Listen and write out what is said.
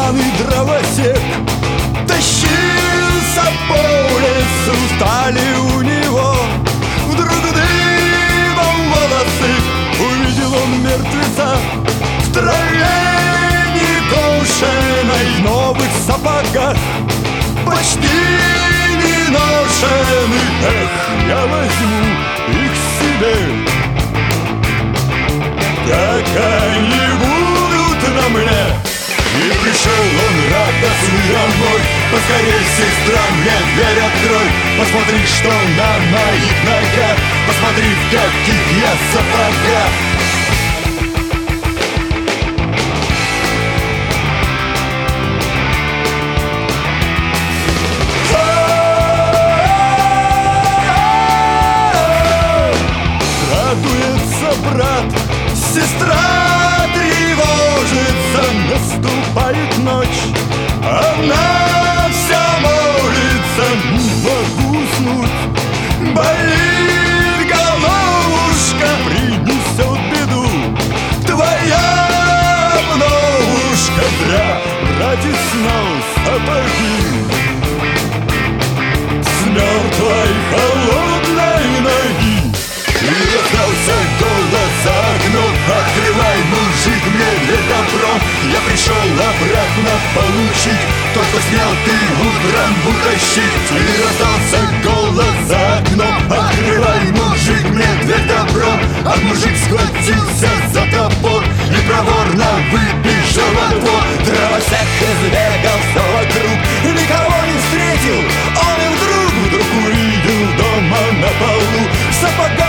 пьяный дровосек тащился по лесу, стали у него вдруг дыбом волосы. Увидел он мертвеца в траве некошенной, в новых сапогах, почти не ношеных. Эх, я возьму их себе, как они будут на мне. И пришел он радостный домой. Поскорей, сестра, мне дверь открой. Посмотри, что на моих ногах, посмотри, в каких я сапогах. Радуется брат, сестра тревожится. Наступает ночь, она вся молится. Не могу уснуть, болит головушка, принесет беду твоя обновушка. Зря братец снял сапоги с мертвой холодной ноги. И раздался голос за окном: открывай, мужик, мне дверь добром. Я пришел обратно получить то, что снял ты утром утащить. И раздался голос за окном: открывай, мужик, мне дверь добром. А мужик схватился за топор и проворно выбежал во двор. Дровосек избегал все вокруг, никого не встретил. Он и вдруг увидел дома на полу в сапогах